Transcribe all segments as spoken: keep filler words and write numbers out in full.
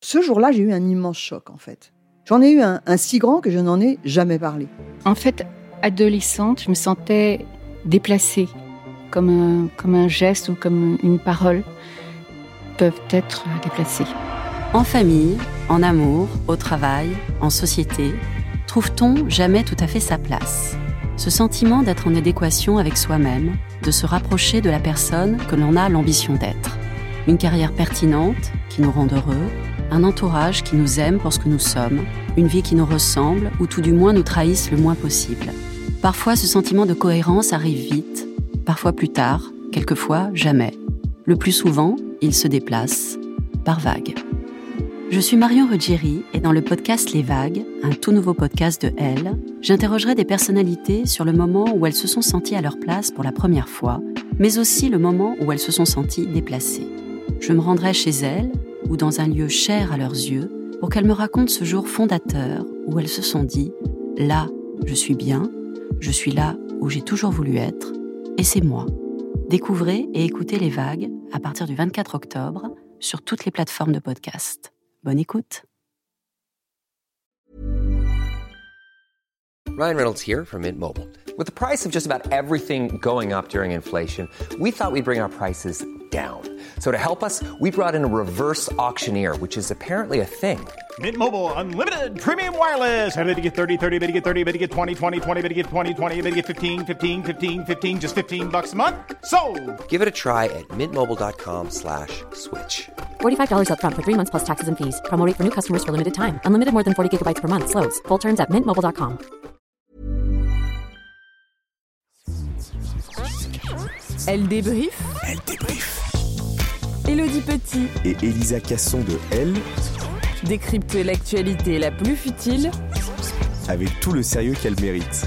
Ce jour-là, j'ai eu un immense choc, en fait. J'en ai eu un, un si grand que je n'en ai jamais parlé. En fait, adolescente, je me sentais déplacée, comme un, comme un geste ou comme une parole peuvent être déplacées. En famille, en amour, au travail, en société, trouve-t-on jamais tout à fait sa place ? Ce sentiment d'être en adéquation avec soi-même, de se rapprocher de la personne que l'on a l'ambition d'être. Une carrière pertinente qui nous rend heureux, un entourage qui nous aime pour ce que nous sommes, une vie qui nous ressemble ou tout du moins nous trahisse le moins possible. Parfois, ce sentiment de cohérence arrive vite, parfois plus tard, quelquefois jamais. Le plus souvent, il se déplace par vagues. Je suis Marion Ruggieri et dans le podcast Les Vagues, un tout nouveau podcast de Elle, j'interrogerai des personnalités sur le moment où elles se sont senties à leur place pour la première fois, mais aussi le moment où elles se sont senties déplacées. Je me rendrai chez elles ou dans un lieu cher à leurs yeux pour qu'elles me racontent ce jour fondateur où elles se sont dit « Là, je suis bien, je suis là où j'ai toujours voulu être, et c'est moi ». Découvrez et écoutez Les Vagues à partir du vingt-quatre octobre sur toutes les plateformes de podcast. Bonne écoute. Ryan Reynolds here from Mint Mobile. With the price of just about everything going up during inflation, we thought we'd bring our prices down. So to help us, we brought in a reverse auctioneer, which is apparently a thing. Mint Mobile Unlimited Premium Wireless. How to get thirty, thirty, bit to get thirty, bit to get twenty, twenty, twenty, bit to get twenty, twenty, bit to get fifteen, fifteen, fifteen, fifteen, just fifteen bucks a month? Sold! Give it a try at mintmobile.com slash switch. forty-five dollars up front for three months plus taxes and fees. Promo rate for new customers for limited time. Unlimited more than forty gigabytes per month. Slows full terms at mint mobile dot com. Elle débrief. Elle débrief. Élodie Petit Et Elisa Casson de Elle décrypte l'actualité la plus futile avec tout le sérieux qu'elle mérite.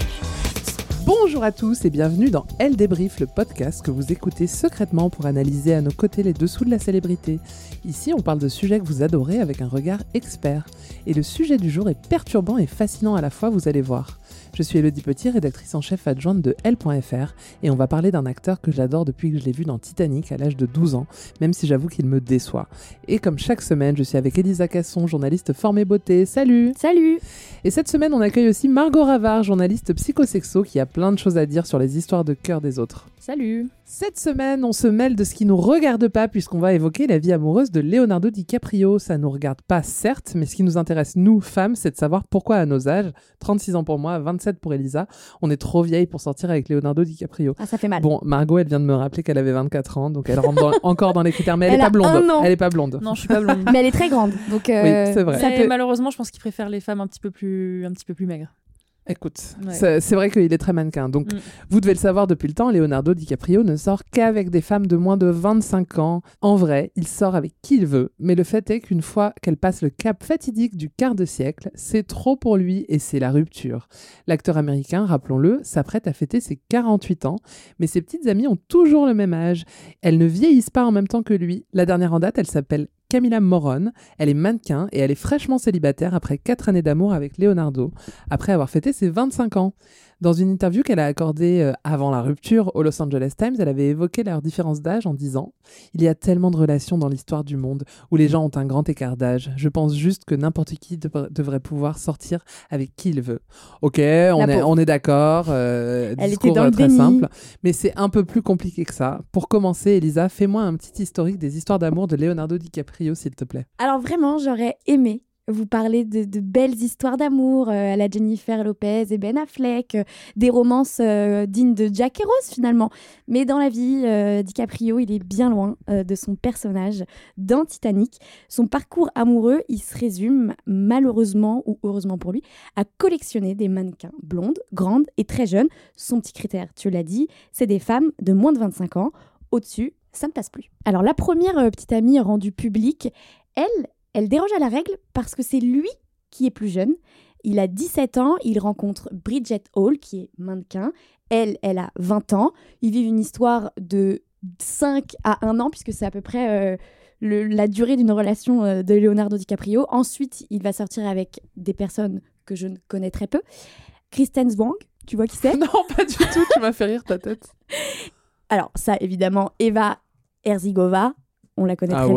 Bonjour à tous et bienvenue dans Elle débrief, le podcast que vous écoutez secrètement pour analyser à nos côtés les dessous de la célébrité. Ici, on parle de sujets que vous adorez avec un regard expert. Et le sujet du jour est perturbant et fascinant à la fois, vous allez voir. Je suis Élodie Petit, rédactrice en chef adjointe de Elle point F R et on va parler d'un acteur que j'adore depuis que je l'ai vu dans Titanic à l'âge de douze ans, même si j'avoue qu'il me déçoit. Et comme chaque semaine, je suis avec Elisa Casson, journaliste formée beauté. Salut! Salut! Et cette semaine, on accueille aussi Margot Ravard, journaliste psychosexo qui a plein de choses à dire sur les histoires de cœur des autres. Salut! Cette semaine, on se mêle de ce qui nous regarde pas puisqu'on va évoquer la vie amoureuse de Leonardo DiCaprio. Ça nous regarde pas, certes, mais ce qui nous intéresse, nous, femmes, c'est de savoir pourquoi à nos âges, trente-six ans pour moi, vingt-sept pour Elisa, on est trop vieille pour sortir avec Leonardo DiCaprio. Ah, ça fait mal. Bon, Margot, elle vient de me rappeler qu'elle avait vingt-quatre ans, donc elle rentre dans, encore dans les critères, mais elle, Elle est a pas blonde. un an. Elle est pas blonde. Non, je suis pas blonde. Mais elle est très grande, donc euh, oui, c'est vrai. ça Mais peut... malheureusement, je pense qu'ils préfèrent les femmes un petit peu plus, un petit peu plus maigres. Écoute, Ouais. c'est, c'est vrai qu'il est très mannequin. Donc, Mm. vous devez le savoir depuis le temps, Leonardo DiCaprio ne sort qu'avec des femmes de moins de vingt-cinq ans. En vrai, il sort avec qui il veut. Mais le fait est qu'une fois qu'elle passe le cap fatidique du quart de siècle, c'est trop pour lui et c'est la rupture. L'acteur américain, rappelons-le, s'apprête à fêter ses quarante-huit ans. Mais ses petites amies ont toujours le même âge. Elles ne vieillissent pas en même temps que lui. La dernière en date, elle s'appelle Camila Morrone, elle est mannequin et elle est fraîchement célibataire après quatre années d'amour avec Leonardo, après avoir fêté ses vingt-cinq ans. Dans une interview qu'elle a accordée euh, avant la rupture au Los Angeles Times, elle avait évoqué leur différence d'âge en disant « Il y a tellement de relations dans l'histoire du monde où les gens ont un grand écart d'âge. Je pense juste que n'importe qui dev- devrait pouvoir sortir avec qui il veut. » Ok, on est, on est d'accord, euh, Elle discours était dans le très déni. simple, mais c'est un peu plus compliqué que ça. Pour commencer, Elisa, fais-moi un petit historique des histoires d'amour de Leonardo DiCaprio, s'il te plaît. Alors vraiment, j'aurais aimé vous parler de, de belles histoires d'amour euh, à la Jennifer Lopez et Ben Affleck, euh, des romances euh, dignes de Jack et Rose finalement. Mais dans la vie, euh, DiCaprio, il est bien loin euh, de son personnage dans Titanic. Son parcours amoureux, il se résume, malheureusement ou heureusement pour lui, à collectionner des mannequins blondes, grandes et très jeunes. Son petit critère, tu l'as dit, c'est des femmes de moins de vingt-cinq ans. Au-dessus, ça ne passe plus. Alors la première euh, petite amie rendue publique, elle, elle déroge à la règle parce que c'est lui qui est plus jeune. Il a dix-sept ans, il rencontre Bridget Hall, qui est mannequin. Elle, elle a vingt ans. Ils vivent une histoire de cinq à un an, puisque c'est à peu près euh, le, la durée d'une relation euh, de Leonardo DiCaprio. Ensuite, il va sortir avec des personnes que je ne connais très peu. Kristen Stewart, tu vois qui c'est ? Non, pas du tout, tu m'as fait rire ta tête. Alors ça, évidemment, Eva Herzigova, on la connaît Ah très ouais bien.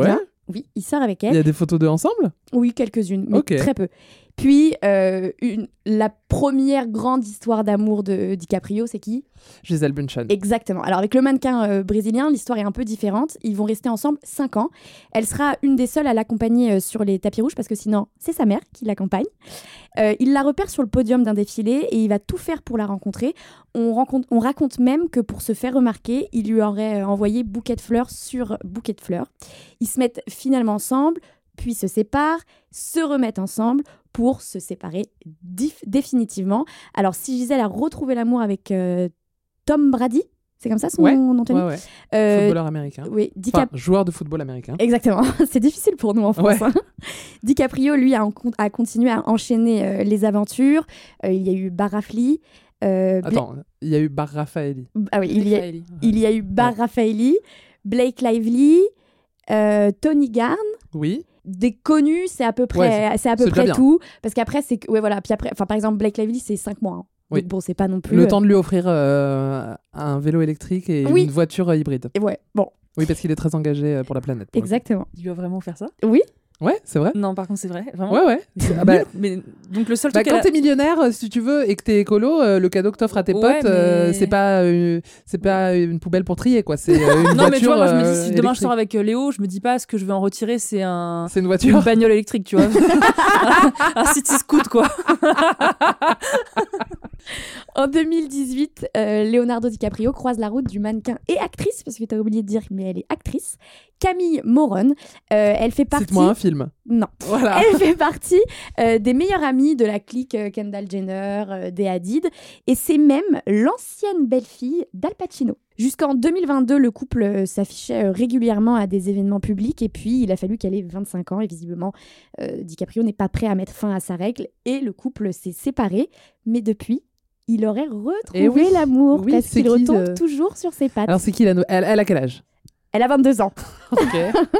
Oui, il sort avec elle. Il y a des photos d'eux ensemble ? Oui, quelques-unes, mais Ok. très peu. Puis, euh, une, la première grande histoire d'amour de DiCaprio, c'est qui ? Gisèle Bündchen. Exactement. Alors, avec le mannequin euh, brésilien, l'histoire est un peu différente. Ils vont rester ensemble cinq ans. Elle sera une des seules à l'accompagner euh, sur les tapis rouges, parce que sinon, c'est sa mère qui l'accompagne. Euh, il la repère sur le podium d'un défilé et il va tout faire pour la rencontrer. On, rencontre, on raconte même que pour se faire remarquer, il lui aurait euh, envoyé bouquet de fleurs sur bouquet de fleurs. Ils se mettent finalement ensemble, puis se séparent, se remettent ensemble pour se séparer dif- définitivement. Alors, si Gisèle a retrouvé l'amour avec euh, Tom Brady, c'est comme ça son Ouais, nom de famille ? ouais, ouais. Euh, Footballeur américain. Oui, Enfin, Dicap- joueur de football américain. Exactement, c'est difficile pour nous en France. Ouais. hein. DiCaprio, lui, a, en- a continué à enchaîner euh, les aventures. Euh, il y a eu Barafli. Euh, Bla- Attends, il y a eu Bar Raffaelli. Ah oui, il y, a, Raffaelli. il y a eu Bar Ouais. Raffaelli, Blake Lively, euh, Tony Garn. Oui. Des connus, c'est à peu près, Ouais, c'est à peu c'est déjà près bien. tout. Parce qu'après, c'est que, ouais, voilà. Puis après, enfin, par exemple, Blake Lively, c'est cinq mois. hein. Oui. Donc bon, c'est pas non plus. Le euh, temps de lui offrir euh, un vélo électrique et Oui. une voiture euh, hybride. Et ouais, bon, Oui, parce qu'il est très engagé euh, pour la planète. pour le coup. exactement. Il doit vraiment faire ça ? Oui, Ouais, c'est vrai. Non, par contre, c'est vrai. Vraiment. Ouais, ouais. Mais c'est Ah bah, nul. Mais donc le seul bah, truc quand qu'elle a- t'es millionnaire, euh, si tu veux, et que t'es écolo, euh, le cadeau que t'offres à tes Ouais, potes, euh, mais- c'est pas, euh, c'est pas une poubelle pour trier, quoi. C'est euh, une Non, voiture. mais tu vois, moi je me dis, euh, si demain je électrique. sors avec euh, Léo, je me dis pas ce que je vais en retirer, c'est un. C'est une Une voiture. bagnole électrique, tu vois. un city scoot, quoi. en deux mille dix-huit, euh, Leonardo DiCaprio croise la route du mannequin et actrice, parce que t'as oublié de dire, mais elle est actrice, Camille Moron. Euh, elle fait partie. Cite-moi un film. Non. Voilà. Elle fait partie euh, des meilleures amies de la clique euh, Kendall Jenner, euh, des Hadid, et c'est même l'ancienne belle-fille d'Al Pacino. Jusqu'en deux mille vingt-deux, le couple euh, s'affichait euh, régulièrement à des événements publics, et puis il a fallu qu'elle ait vingt-cinq ans, et visiblement, euh, DiCaprio n'est pas prêt à mettre fin à sa règle, et le couple s'est séparé, mais depuis, il aurait retrouvé Eh oui. l'amour, Oui, parce c'est qu'il qui, retombe euh toujours sur ses pattes. Alors, c'est qui la no- elle, elle a quel âge? Elle a vingt-deux ans. Ok.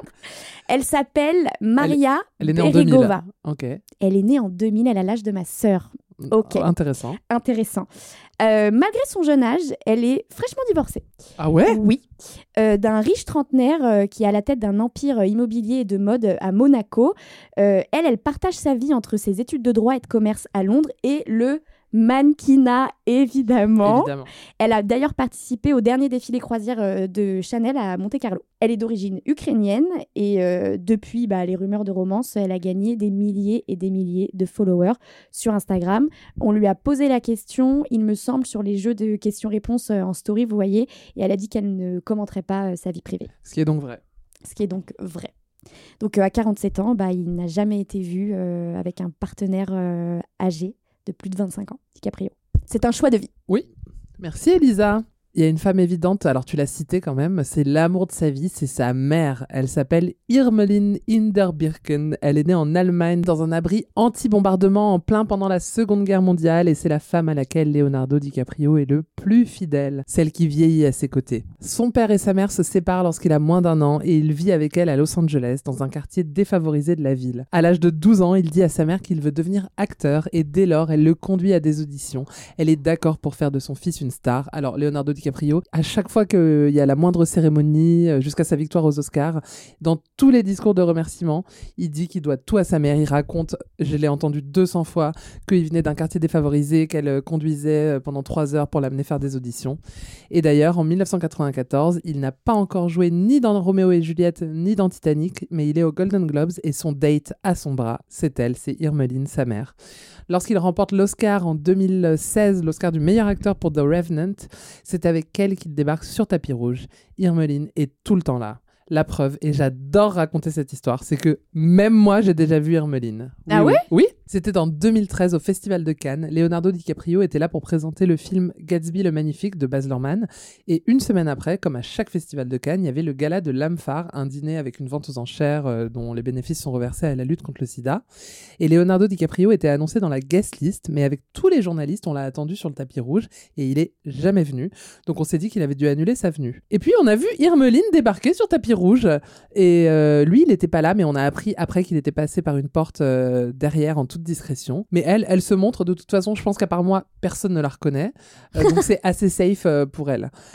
Elle s'appelle Maria Elle est née en deux mille. Beregova. Ok. Elle est née en deux mille, elle a l'âge de ma sœur. Ok. Intéressant. Intéressant. Euh, malgré son jeune âge, elle est fraîchement divorcée. Ah ouais? Oui. Euh, d'un riche trentenaire euh, qui est à la tête d'un empire euh, immobilier et de mode à Monaco. Euh, elle, elle partage sa vie entre ses études de droit et de commerce à Londres et le mannequinat, évidemment. Évidemment. Elle a d'ailleurs participé au dernier défilé croisière euh, de Chanel à Monte-Carlo. Elle est d'origine ukrainienne et euh, depuis bah, les rumeurs de romance, elle a gagné des milliers et des milliers de followers sur Instagram. On lui a posé la question, il me semble, sur les jeux de questions-réponses euh, en story, vous voyez, et elle a dit qu'elle ne commenterait pas euh, sa vie privée. Ce qui est donc vrai. Ce qui est donc vrai. Donc euh, à quarante-sept ans, bah, il n'a jamais été vu euh, avec un partenaire euh, âgé de plus de vingt-cinq ans, DiCaprio. C'est un choix de vie. Oui. Merci Elisa. Il y a une femme évidente, alors tu l'as citée quand même, c'est l'amour de sa vie, c'est sa mère. Elle s'appelle Irmelin Inderbirken. Elle est née en Allemagne dans un abri anti-bombardement en plein pendant la Seconde Guerre mondiale et c'est la femme à laquelle Leonardo DiCaprio est le plus fidèle, celle qui vieillit à ses côtés. Son père et sa mère se séparent lorsqu'il a moins d'un an et il vit avec elle à Los Angeles, dans un quartier défavorisé de la ville. À l'âge de douze ans, il dit à sa mère qu'il veut devenir acteur et dès lors, elle le conduit à des auditions. Elle est d'accord pour faire de son fils une star. Alors Leonardo DiCaprio DiCaprio, à chaque fois qu'il y a la moindre cérémonie, jusqu'à sa victoire aux Oscars, dans tous les discours de remerciement, il dit qu'il doit tout à sa mère. Il raconte, je l'ai entendu deux cents fois, qu'il venait d'un quartier défavorisé, qu'elle conduisait pendant trois heures pour l'amener faire des auditions. Et d'ailleurs, en dix-neuf cent quatre-vingt-quatorze, il n'a pas encore joué ni dans Roméo et Juliette, ni dans Titanic, mais il est aux Golden Globes et son date à son bras, c'est elle, c'est Irmelin, sa mère. Lorsqu'il remporte l'Oscar en deux mille seize, l'Oscar du meilleur acteur pour The Revenant, c'est avec elle qu'il débarque sur tapis rouge. Irmelin est tout le temps là. La preuve, et j'adore raconter cette histoire, c'est que même moi, j'ai déjà vu Irmelin. Oui, ah ouais Oui, oui. C'était en deux mille treize au Festival de Cannes. Leonardo DiCaprio était là pour présenter le film Gatsby le Magnifique de Baz Luhrmann. Et une semaine après, comme à chaque Festival de Cannes, il y avait le gala de l'Âme Phare, un dîner avec une vente aux enchères euh, dont les bénéfices sont reversés à la lutte contre le sida. Et Leonardo DiCaprio était annoncé dans la guest list, mais avec tous les journalistes, on l'a attendu sur le tapis rouge et il est jamais venu. Donc on s'est dit qu'il avait dû annuler sa venue. Et puis on a vu Irmelin débarquer sur tapis rouge. Et euh, lui, il n'était pas là, mais on a appris après qu'il était passé par une porte euh, derrière en toute discrétion. Mais elle, elle se montre. De toute façon, je pense qu'à part moi, personne ne la reconnaît. Euh, donc c'est assez safe euh, pour elle. Elle lui ressemble ?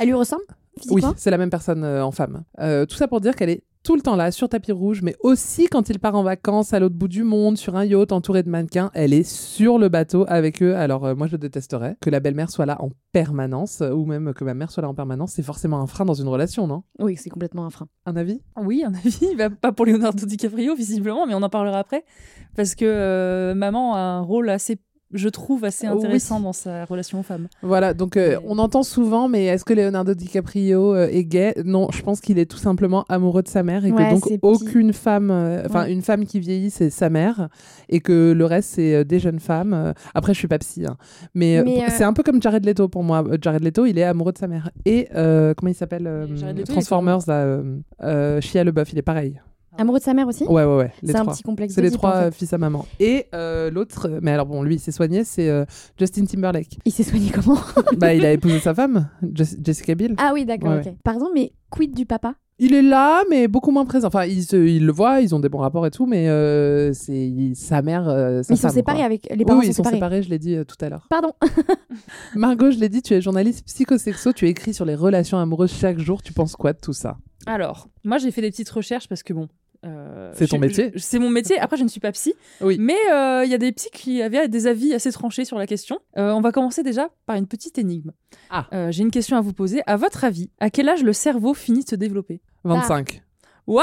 Physiquement Oui, c'est la même personne euh, en femme. Euh, tout ça pour dire qu'elle est tout le temps là, sur tapis rouge, mais aussi quand il part en vacances à l'autre bout du monde, sur un yacht entouré de mannequins, elle est sur le bateau avec eux. Alors euh, moi, je détesterais que la belle-mère soit là en permanence, euh, ou même que ma mère soit là en permanence. C'est forcément un frein dans une relation, non ? Oui, c'est complètement un frein. Un avis ? Oui, un avis. Bah, pas pour Leonardo DiCaprio, visiblement, mais on en parlera après. Parce que euh, maman a un rôle assez, je trouve, assez intéressant Oui. dans sa relation aux femmes. Voilà, donc euh, Mais- on entend souvent, mais est-ce que Leonardo DiCaprio euh, est gay ? Non, je pense qu'il est tout simplement amoureux de sa mère et Ouais, que donc c'est aucune femme, enfin Ouais. une femme qui vieillit, c'est sa mère et que le reste, c'est euh, des jeunes femmes. Euh, Après, je suis pas psy, hein. mais, euh, Mais, p- euh, c'est un peu comme Jared Leto pour moi. Euh, Jared Leto, il est amoureux de sa mère. Et euh, comment il s'appelle euh, Mais Jared Leto, il est Transformers, là, euh, euh, Shia LaBeouf, il est pareil. Amoureux de sa mère aussi ? Ouais, ouais, ouais. Les C'est un trois. petit complexe C'est les d'Oedipe, trois en fait. euh, fils à maman. Et euh, l'autre, euh, mais alors bon, lui, il s'est soigné, c'est euh, Justin Timberlake. Il s'est soigné comment ? Bah, il a épousé sa femme, Jess- Jessica Biel. Ah oui, d'accord, Ouais, ok. ouais. Pardon, mais quid du papa ? Il est là, mais beaucoup moins présent. Enfin, il, se, il le voit, ils ont des bons rapports et tout, mais euh, c'est il- sa mère, euh, sa Ils sont femme, séparés quoi. avec... Les parents oui, sont ils sont séparés. séparés, je l'ai dit euh, tout à l'heure. Pardon. Margot, je l'ai dit, tu es journaliste psychosexo, tu écris sur les relations amoureuses chaque jour. Tu penses quoi de tout ça ? Alors, moi, j'ai fait des petites recherches parce que bon. euh, C'est ton je- métier. je- C'est mon métier. Après, je ne suis pas psy. Oui. Mais euh, il y a des psys qui avaient des avis assez tranchés sur la question. Euh, on va commencer déjà par une petite énigme. Ah. Euh, j'ai une question à vous poser. À votre avis, à quel âge le cerveau finit de se développer ? vingt-cinq. Waouh !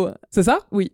C'est ça ? Oui.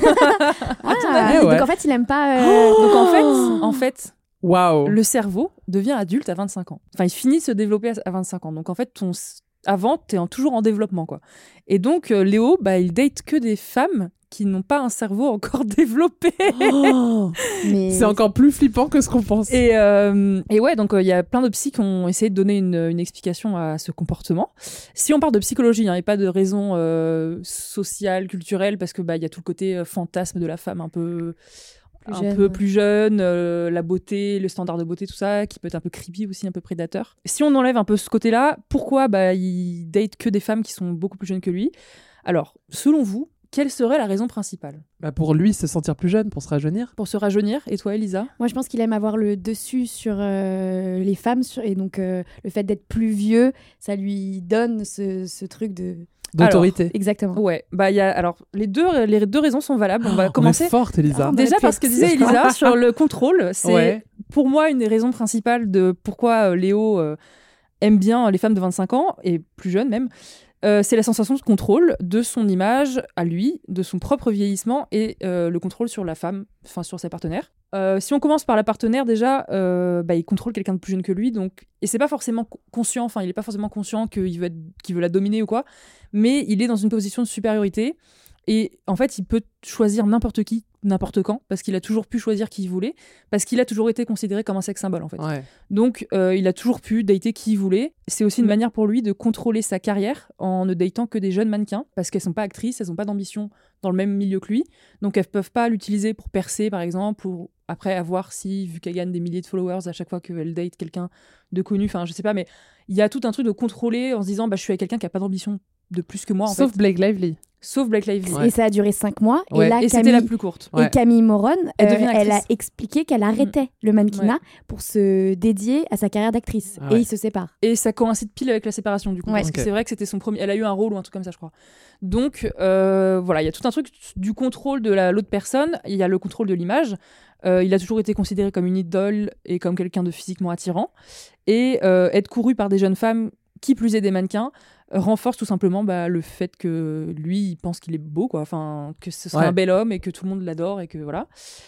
Ah, ouais. donc en fait, il aime pas... euh, Donc en fait, en fait, Waouh. le cerveau devient adulte à vingt-cinq ans. Enfin, il finit de se développer à- à vingt-cinq ans. Donc en fait, ton s- avant, t'es en- toujours en développement, quoi. Et donc euh, Léo, bah, il date que des femmes qui n'ont pas un cerveau encore développé. Oh, mais... c'est encore plus flippant que ce qu'on pense. Et, euh, et ouais, donc il y a plein de psys qui ont essayé de donner une, une explication à ce comportement. Si on parle de psychologie, hein, et pas de raisons euh, sociales, culturelles, parce que bah il y a tout le côté euh, fantasme de la femme un peu Plus un jeune, peu ouais. plus jeune, euh, la beauté, le standard de beauté, tout ça, qui peut être un peu creepy aussi, un peu prédateur. Si on enlève un peu ce côté-là, pourquoi bah il date que des femmes qui sont beaucoup plus jeunes que lui ? Alors, selon vous, quelle serait la raison principale ? Bah, pour lui, se sentir plus jeune, pour se rajeunir. Pour se rajeunir ? Et toi, Elisa ? Moi, je pense qu'il aime avoir le dessus sur euh, les femmes. Sur... Et donc, euh, le fait d'être plus vieux, ça lui donne ce, ce truc de... D'autorité. Exactement. Ouais, bah il y a alors les deux les deux raisons sont valables. On va Oh, commencer on est forte, Elisa. Ah, déjà pu parce que être disait sûre. Elisa sur le contrôle, c'est Ouais. pour moi une des raisons principales de pourquoi euh, Léo euh, aime bien les femmes de vingt-cinq ans et plus jeunes même. Euh, c'est la sensation de contrôle de son image à lui, de son propre vieillissement et euh, le contrôle sur la femme, enfin sur ses partenaires. Euh, si on commence par la partenaire, déjà, euh, bah, il contrôle quelqu'un de plus jeune que lui, donc et c'est pas forcément co- conscient, enfin il est pas forcément conscient qu'il veut être, qu'il veut la dominer ou quoi, mais il est dans une position de supériorité et en fait il peut choisir n'importe qui, n'importe quand, parce qu'il a toujours pu choisir qui il voulait, parce qu'il a toujours été considéré comme un sex symbole en fait. Ouais. Donc, euh, il a toujours pu dater qui il voulait. C'est aussi une manière pour lui de contrôler sa carrière en ne datant que des jeunes mannequins, parce qu'elles sont pas actrices, elles n'ont pas d'ambition dans le même milieu que lui. Donc, elles peuvent pas l'utiliser pour percer, par exemple, ou après avoir si, vu qu'elle gagne des milliers de followers à chaque fois qu'elle date quelqu'un de connu, enfin, je sais pas, mais il y a tout un truc de contrôler en se disant, bah, je suis avec quelqu'un qui a pas d'ambition de plus que moi, en Sauf fait. Blake Lively. Sauf Blake Lively. Ouais. Et ça a duré cinq mois. Ouais. Et là, Et c'était Camille... la plus courte. Ouais. Et Camille Moron, Elle euh, devient elle a actrice. expliqué qu'elle arrêtait le mannequinat pour se dédier à sa carrière d'actrice. Ah Et ouais. ils se séparent. Et ça coïncide pile avec la séparation, du coup. Ouais. Parce Ok. que c'est vrai que c'était son premier. Elle a eu un rôle ou un truc comme ça, je crois. Donc, euh, voilà, il y a tout un truc du contrôle de la- l'autre personne. Il y a le contrôle de l'image. Euh, il a toujours été considéré comme une idole et comme quelqu'un de physiquement attirant. Et euh, être couru par des jeunes femmes, qui plus est des mannequins, euh, renforce tout simplement bah, le fait que lui, il pense qu'il est beau, quoi. Enfin, que ce sera Ouais. un bel homme et que tout le monde l'adore et que voilà.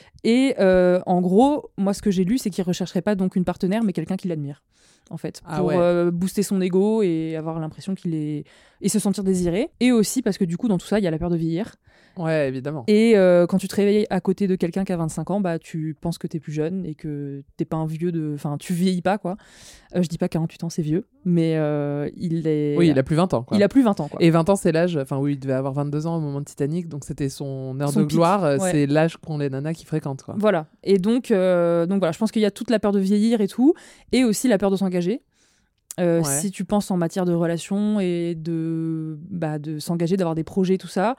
Et euh, en gros, moi, ce que j'ai lu, c'est qu'il rechercherait pas donc une partenaire, mais quelqu'un qui l'admire, en fait, Ah pour ouais. euh, booster son ego et avoir l'impression qu'il est et se sentir désiré. Et aussi parce que du coup, dans tout ça, il y a la peur de vieillir. Ouais, évidemment. Et euh, quand tu te réveilles à côté de quelqu'un qui a vingt-cinq ans, bah tu penses que t'es plus jeune et que t'es pas un vieux de, enfin, tu vieillis pas, quoi. Euh, je dis pas quarante-huit ans c'est vieux, mais euh, il est. Oui, il a plus vingt ans. Quoi. Il a plus vingt ans, quoi. Et vingt ans, c'est l'âge. Enfin, oui, il devait avoir vingt-deux ans au moment de Titanic, donc c'était son heure Son de pic, gloire. euh, ouais. C'est l'âge qu'ont les nanas qui fréquentent. Quoi. Voilà. Et donc, euh, donc voilà, je pense qu'il y a toute la peur de vieillir et tout, et aussi la peur de s'engager. Euh, Ouais. Si tu penses en matière de relations et de, bah, de s'engager, d'avoir des projets, tout ça,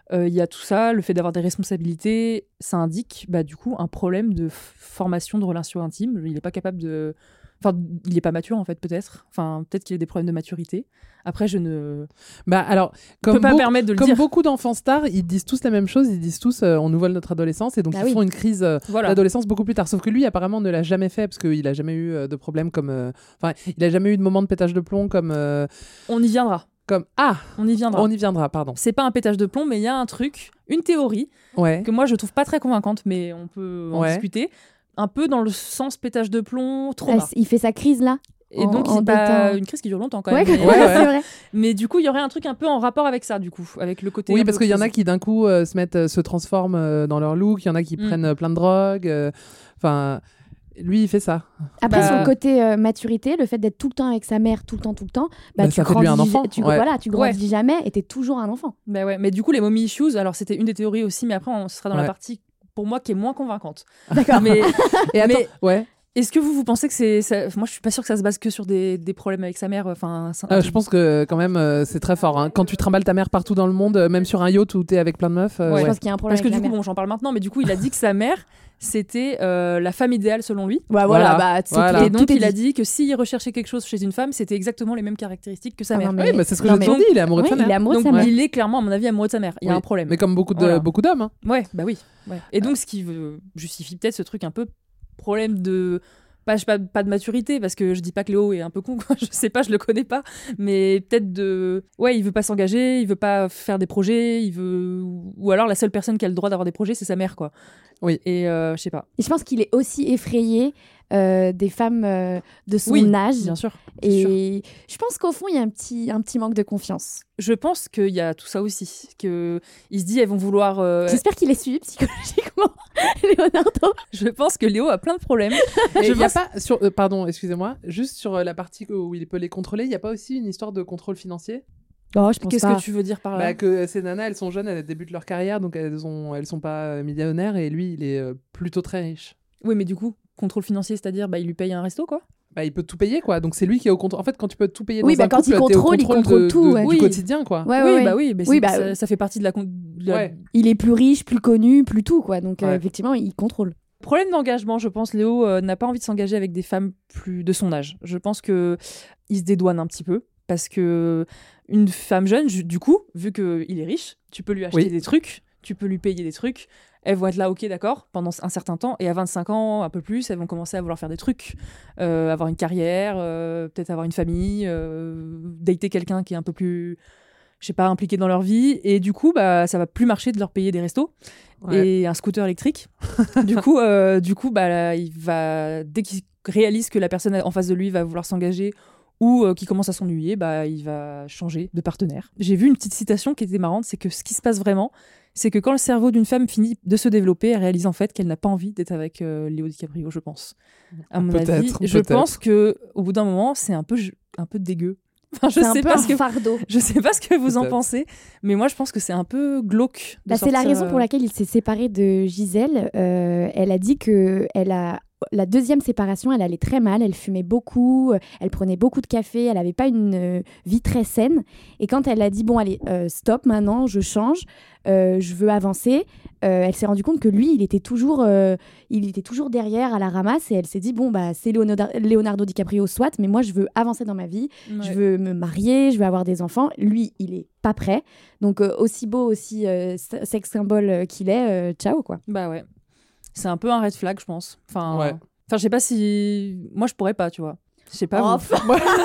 Il y a tout ça, le fait d'avoir des responsabilités, ça indique bah, du coup un problème de f- formation de relations intimes. Il n'est pas capable de... Enfin, il n'est pas mature en fait, peut-être. Enfin, peut-être qu'il a des problèmes de maturité. Après, je ne bah, alors, comme peux pas beau- me permettre de le comme dire. beaucoup d'enfants stars, ils disent tous la même chose. Ils disent tous euh, on nous vole notre adolescence et donc Bah ils oui. font une crise euh, Voilà. d'adolescence beaucoup plus tard. Sauf que lui, apparemment, ne l'a jamais fait parce qu'il a jamais eu euh, de problème comme. euh, Enfin, il a jamais eu de moment de pétage de plomb comme. euh, On y viendra. comme ah, On y viendra. on y viendra, pardon. C'est pas un pétage de plomb, mais il y a un truc, une théorie Ouais. que moi je trouve pas très convaincante, mais on peut en Ouais. discuter. Un peu dans le sens pétage de plomb, Ah, trauma. il fait sa crise là. Et en- donc, en c'est pas détend. une crise qui dure longtemps quand Ouais, même. Mais, Ouais, ouais. c'est vrai. mais du coup, il y aurait un truc un peu en rapport avec ça, du coup, avec le côté. Oui, un parce peu qu'il y en a crise. qui d'un coup euh, se mettent, euh, se transforment euh, dans leur look. Il y en a qui Mm. prennent euh, plein de drogues. euh, Enfin, lui, il fait ça. Après, Bah- sur le côté euh, maturité, le fait d'être tout le temps avec sa mère, tout le temps, tout le temps, bah, Bah, tu ça fait de lui un grandis- enfant, Tu, ouais. voilà, tu grandis jamais et t'es toujours un enfant. Bah ouais, mais du coup, les mommy issues, alors c'était une des théories aussi, mais après, on sera dans Ouais. la partie, pour moi, qui est moins convaincante. D'accord. Mais Et attends, Mais- ouais. est-ce que vous, vous pensez que c'est. ça- Moi, je suis pas sûre que ça se base que sur des, des problèmes avec sa mère. Enfin, ça- Euh, je pense que quand même, euh, c'est très fort. Hein. Quand tu trimbales ta mère partout dans le monde, euh, même sur un yacht où t'es avec plein de meufs. euh, Ouais. Je ouais. pense qu'il y a un problème Parce que avec du la coup, mère. bon, j'en parle maintenant, mais du coup, il a dit que sa mère, c'était euh, la femme idéale selon lui. Bah Voilà. voilà, bah, c'est Voilà. tout est- Et donc, tout est il a dit. dit que s'il recherchait quelque chose chez une femme, c'était exactement les mêmes caractéristiques que sa Ah mère. non, mais- Oui, bah, c'est ce que non, j'ai mais- toujours dit. Il est amoureux de Oui, sa mère. il est amoureux de Donc, sa mère. il est clairement, à mon avis, amoureux de sa mère. Il y a Oui. un problème. Mais comme beaucoup de Voilà. beaucoup d'hommes. Hein. Ouais, bah oui. Ouais. Et donc, ce qui veut- justifie peut-être ce truc un peu problème de. Pas, je sais pas, pas de maturité, parce que je dis pas que Léo est un peu con, quoi. Je sais pas, je le connais pas. Mais peut-être de. Ouais, il veut pas s'engager, il veut pas faire des projets, il veut. Ou alors la seule personne qui a le droit d'avoir des projets, c'est sa mère, quoi. Oui. Et euh, je sais pas. Et je pense qu'il est aussi effrayé euh, des femmes euh, de son Oui, âge. Bien sûr. c'est sûr. Et je pense qu'au fond, il y a un petit, un petit manque de confiance. Je pense qu'il y a tout ça aussi. Que il se dit, elles vont vouloir. euh, J'espère qu'il est suivi psychologiquement, Leonardo. Je pense que Léo a plein de problèmes. Et Je il y a pense- pas sur euh, pardon, excusez-moi, juste sur euh, la partie où il peut les contrôler, il y a pas aussi une histoire de contrôle financier Non, je pense Qu'est-ce pas. que tu veux dire par là bah, que ces nanas, elles sont jeunes, elles débutent leur carrière, donc elles ont elles sont pas euh, millionnaires et lui, il est euh, plutôt très riche. Oui, mais du coup, contrôle financier, c'est-à-dire, bah, il lui paye un resto, quoi. Bah, il peut tout payer quoi. Donc c'est lui qui est au contrôle. En fait, quand tu peux tout payer dans Oui, bah, un quand couple, il t'es au contrôle, il contrôle contrôle de- tout, de- ouais. du Oui. quotidien quoi. Ouais, oui, ouais, bah ouais. oui, mais Oui, c'est- bah, ça, ça fait partie de la. con- de la- Ouais. Il est plus riche, plus connu, plus tout, quoi. Donc, euh, Ouais. effectivement, il contrôle. Problème d'engagement, je pense. Léo euh, n'a pas envie de s'engager avec des femmes plus de son âge. Je pense que il se dédouane un petit peu parce que une femme jeune, ju- du coup, vu que il est riche, tu peux lui acheter Oui. des trucs, tu peux lui payer des trucs. Elles vont être là, ok, d'accord, pendant un certain temps. Et à vingt-cinq ans, un peu plus, elles vont commencer à vouloir faire des trucs, euh, avoir une carrière, euh, peut-être avoir une famille, euh, dater quelqu'un qui est un peu plus, je sais pas, impliqué dans leur vie. Et du coup, bah, ça va plus marcher de leur payer des restos Ouais. et un scooter électrique. du coup, euh, du coup, bah, là, il va dès qu'il réalise que la personne en face de lui va vouloir s'engager ou euh, qu'il commence à s'ennuyer, bah, il va changer de partenaire. J'ai vu une petite citation qui était marrante, c'est que ce qui se passe vraiment, c'est que quand le cerveau d'une femme finit de se développer, elle réalise en fait qu'elle n'a pas envie d'être avec euh, Léo DiCaprio, je pense. À mon Peut-être, avis, je peut-être. pense que au bout d'un moment, c'est un peu un peu dégueu. Enfin, je C'est un sais peu pas un ce que fardeau. je sais pas ce que vous en Peut-être. pensez, mais moi je pense que c'est un peu glauque. de Bah, c'est la sortir, raison euh, pour laquelle il s'est séparé de Gisèle. Euh, elle a dit que elle a la deuxième séparation, elle allait très mal. Elle fumait beaucoup, euh, elle prenait beaucoup de café, elle n'avait pas une euh, vie très saine. Et quand elle a dit bon allez euh, stop maintenant, je change, euh, je veux avancer, euh, elle s'est rendue compte que lui il était toujours euh, il était toujours derrière à la ramasse et elle s'est dit bon bah c'est Leonardo, Leonardo DiCaprio soit, mais moi je veux avancer dans ma vie, ouais. je veux me marier, je veux avoir des enfants. Lui il est pas prêt, donc euh, aussi beau aussi euh, sex symbole euh, qu'il est, euh, ciao quoi. Bah ouais. C'est un peu un red flag, je pense. Enfin, Ouais. enfin, je sais pas si moi je pourrais pas, tu vois. Je sais pas. vous. Enfin.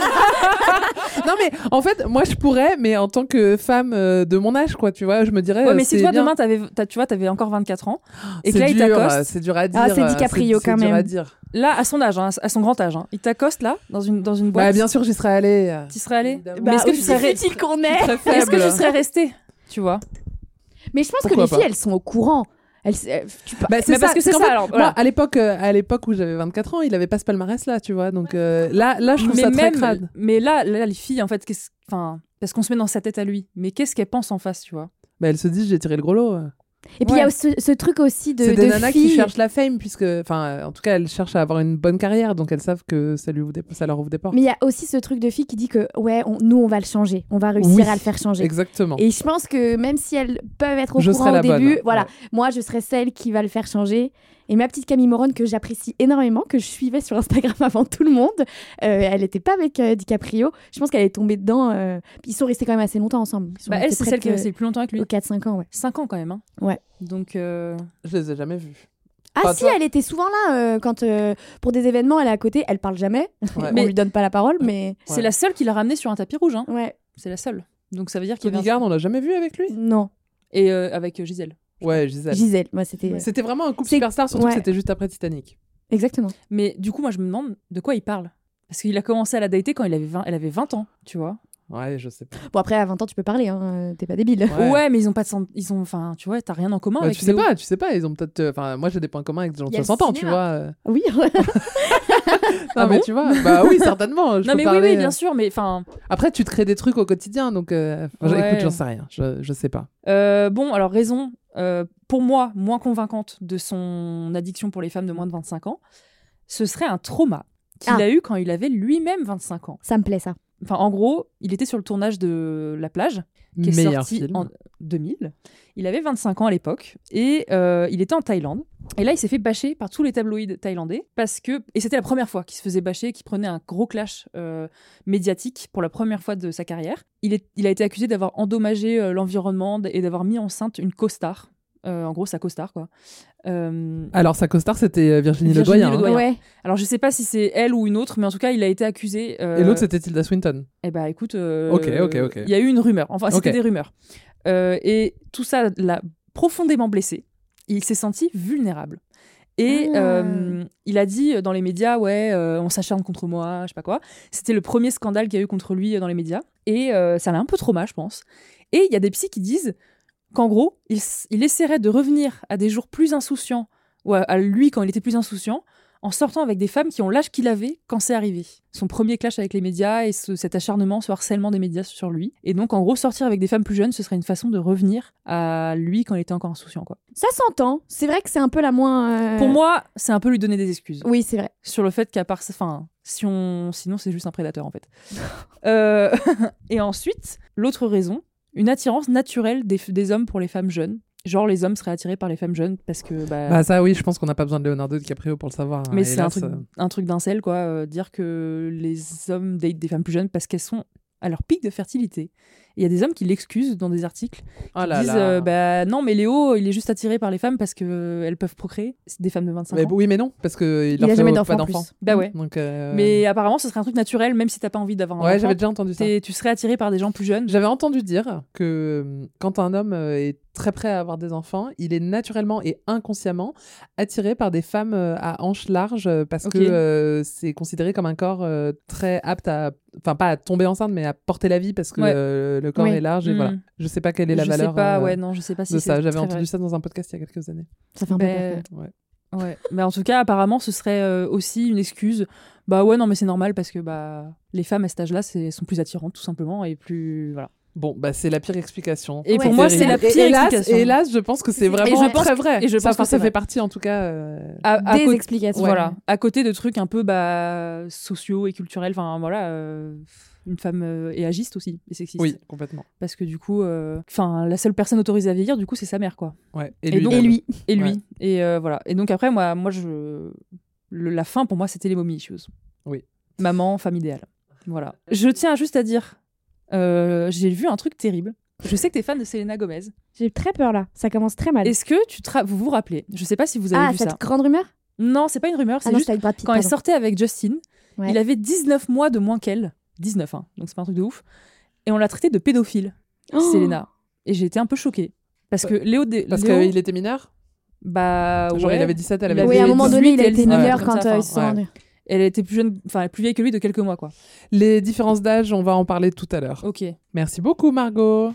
Non mais en fait, moi je pourrais, mais en tant que femme euh, de mon âge, quoi, tu vois, je me dirais. Ouais, euh, mais si c'est toi bien. demain t'avais, t'as- tu vois, t'avais encore vingt-quatre ans et que C'est là il dur, euh, t'accoste. c'est dur à dire. Ah, c'est euh, DiCaprio c'est- quand c'est dur même. à dire. Là, à son âge, hein, à son grand âge, hein, il t'accoste là dans une dans une boîte. Bah, bien sûr, j'y serais allée. euh. Tu serais allé. Évidemment. Mais est-ce que tu aussi serais, futile qu'on est. Très est-ce que faible. tu serais resté, tu vois? Mais je pense Pourquoi que les filles pas elles sont au courant. Elles, euh, tu peux- Bah, c'est Mais ça, parce que c'est qu'en ça, fait, alors, moi, voilà. à l'époque, euh, à l'époque où j'avais vingt-quatre ans, il avait pas ce palmarès là, tu vois. Donc euh, là, là, je trouve mais ça très même, crade. mais là, là, les filles, en fait, qu'est-ce, enfin, parce qu'on se met dans sa tête à lui. Mais qu'est-ce qu'elles pensent en face, tu vois? Bah, elle se dit, j'ai tiré le gros lot. euh. Et puis il ouais. y a ce, ce truc aussi de c'est des de nanas filles... qui cherchent la fame, puisque, enfin, en tout cas, elles cherchent à avoir une bonne carrière, donc elles savent que ça, lui ouvre des, ça leur ouvre des portes. Mais il y a aussi ce truc de fille qui dit que, ouais, on, nous, on va le changer, on va réussir oui, à le faire changer. Exactement. Et je pense que même si elles peuvent être au je courant au début, bonne, voilà, ouais. moi, je serais celle qui va le faire changer. Et ma petite Camille Morone, que j'apprécie énormément, que je suivais sur Instagram avant tout le monde, euh, elle n'était pas avec euh, DiCaprio. Je pense qu'elle est tombée dedans. Euh... Ils sont restés quand même assez longtemps ensemble. Bah, elle, c'est celle qui est restée le plus longtemps avec lui. quatre cinq ans, ouais. cinq ans quand même. Hein. Ouais. Donc. Euh... Je les ai jamais vus. Ah enfin, si, toi... elle était souvent là euh, quand euh, pour des événements, elle est à côté, elle parle jamais. Ouais. Mais... On lui donne pas la parole, mais. C'est ouais. la seule qui l'a ramené sur un tapis rouge. Hein. Ouais. C'est la seule. Donc ça veut dire qu'il. Tony Garde, on l'a jamais vu avec lui. Non. Et euh, avec Gisèle. Ouais, Gisèle. Gisèle, moi c'était. Ouais. C'était vraiment un couple superstar, surtout ouais. que c'était juste après Titanic. Exactement. Mais du coup, moi, je me demande de quoi il parle. Parce qu'il a commencé à la dater quand il avait vingt... elle avait vingt ans, tu vois. Ouais, je sais pas. Bon, après, à vingt ans, tu peux parler, hein. T'es pas débile. Ouais, ouais mais ils ont pas de. Ils ont... Enfin, tu vois, t'as rien en commun ouais, avec tu sais Léo. pas, tu sais pas. Ils ont peut-être. Enfin, moi, j'ai des points communs avec des gens de soixante ans, tu vois. Oui. non, ah mais bon tu vois. Bah oui, certainement. Je non, mais parler... oui, oui, bien sûr, mais enfin. Après, tu te crées des trucs au quotidien, donc. Euh... Enfin, ouais. Écoute, j'en sais rien. Je, je sais pas. Euh, bon, alors, raison, euh, pour moi, moins convaincante de son addiction pour les femmes de moins de vingt-cinq ans, ce serait un trauma qu'il ah. a eu quand il avait lui-même vingt-cinq ans. Ça me plaît, ça. Enfin, en gros, il était sur le tournage de La Plage, qui est Meilleur sorti film. en deux mille. Il avait vingt-cinq ans à l'époque et euh, il était en Thaïlande. Et là, il s'est fait bâcher par tous les tabloïds thaïlandais parce que, et c'était la première fois qu'il se faisait bâcher, qu'il prenait un gros clash euh, médiatique pour la première fois de sa carrière. Il, est, il a été accusé d'avoir endommagé euh, l'environnement et d'avoir mis enceinte une costard. Euh, en gros, sa costard, quoi. Euh... Alors, sa costard, c'était Virginie, Virginie Ledoyen. Ledoyen. Hein. Ouais. Alors, je sais pas si c'est elle ou une autre, mais en tout cas, il a été accusé. Euh... Et l'autre, c'était Tilda Swinton. Eh bah, écoute, euh... ok, ok, ok. Il y a eu une rumeur. Enfin, c'était okay. des rumeurs. Euh, et tout ça l'a profondément blessé. Il s'est senti vulnérable. Et ah. euh, il a dit dans les médias, ouais, euh, on s'acharne contre moi, je sais pas quoi. C'était le premier scandale qu'il y a eu contre lui dans les médias. Et euh, ça l'a un peu trauma, je pense. Et il y a des psys qui disent qu'en gros, il, il essaierait de revenir à des jours plus insouciants, ou à, à lui quand il était plus insouciant, en sortant avec des femmes qui ont l'âge qu'il avait quand c'est arrivé. Son premier clash avec les médias et ce, cet acharnement, ce harcèlement des médias sur lui. Et donc, en gros, sortir avec des femmes plus jeunes, ce serait une façon de revenir à lui quand il était encore insouciant, quoi. Ça s'entend. C'est vrai que c'est un peu la moins... Euh... Pour moi, c'est un peu lui donner des excuses. Oui, c'est vrai. Sur le fait qu'à part... Enfin, si on... sinon, c'est juste un prédateur, en fait. euh... Et ensuite, l'autre raison, une attirance naturelle des, des hommes pour les femmes jeunes. Genre, les hommes seraient attirés par les femmes jeunes parce que... Bah, bah ça, oui, je pense qu'on n'a pas besoin de Leonardo DiCaprio pour le savoir. Mais hein, c'est un truc, un truc d'incel, quoi. Euh, dire que les hommes datent des femmes plus jeunes parce qu'elles sont à leur pic de fertilité. Il y a des hommes qui l'excusent dans des articles, qui oh là disent euh, bah, non, mais Léo, il est juste attiré par les femmes parce qu'elles euh, peuvent procréer. C'est des femmes de vingt-cinq mais, ans. Oui, mais non, parce qu'il il n'a jamais d'enfant. Pas d'enfant. Bah ouais. Donc, euh... Mais apparemment, ce serait un truc naturel, même si t'as pas envie d'avoir un ouais, enfant. J'avais déjà entendu ça. Tu serais attiré par des gens plus jeunes. J'avais entendu dire que quand un homme est très prêt à avoir des enfants, il est naturellement et inconsciemment attiré par des femmes à hanches larges parce okay. que euh, c'est considéré comme un corps euh, très apte à, enfin pas à tomber enceinte, mais à porter la vie parce que ouais. euh, le corps oui. est large et mmh. voilà. Je sais pas quelle est la je valeur. Je sais pas, euh, ouais, non, je sais pas si de c'est ça. J'avais entendu vrai. ça dans un podcast il y a quelques années. Ça fait un ben, peu ouais. Ouais. Mais en tout cas, apparemment, ce serait euh, aussi une excuse. Bah ouais, non, mais c'est normal parce que bah les femmes à cet âge-là, c'est sont plus attirantes tout simplement et plus voilà. Bon, bah c'est la pire explication. Et ouais, pour moi, c'est la pire et hélas, explication. Et hélas, je pense que c'est vraiment et je pense, très vrai. Et je ça, pense que ça fait vrai. partie, en tout cas, euh... à, à des côté, explications. Voilà, à côté de trucs un peu bah, sociaux et culturels. Enfin voilà, euh, une femme euh, est agiste aussi et sexiste. Oui, complètement. Parce que du coup, enfin, euh, la seule personne autorisée à vieillir, du coup, c'est sa mère, quoi. Ouais. Et et lui. Donc, et lui. Et lui. Ouais. Et euh, voilà. Et donc après, moi, moi, je, le, la fin pour moi, c'était les mommy issues. Oui. Maman, femme idéale. Voilà. Je tiens juste à dire, euh, j'ai vu un truc terrible. Je sais que t'es fan de Selena Gomez. J'ai très peur là, ça commence très mal. Est-ce que tu te ra- vous vous rappelez, je sais pas si vous avez ah, vu ça. Ah, cette grande rumeur ? Non, c'est pas une rumeur, c'est ah non, juste Brad Pitt, quand pardon. elle sortait avec Justin, ouais. il avait dix-neuf mois de moins qu'elle. dix-neuf, hein, donc c'est pas un truc de ouf. Et on l'a traité de pédophile, oh Selena. Et j'ai été un peu choquée. Parce que Léo... De... Parce Léo... qu'il était mineur ? Bah Genre ouais. il avait dix-sept, elle avait Oui, à un moment donné, il a été mineur ouais. quand ça, ils se sont rendus. Elle était plus jeune, enfin plus vieille que lui de quelques mois, quoi. Les différences d'âge, on va en parler tout à l'heure. Ok. Merci beaucoup, Margot.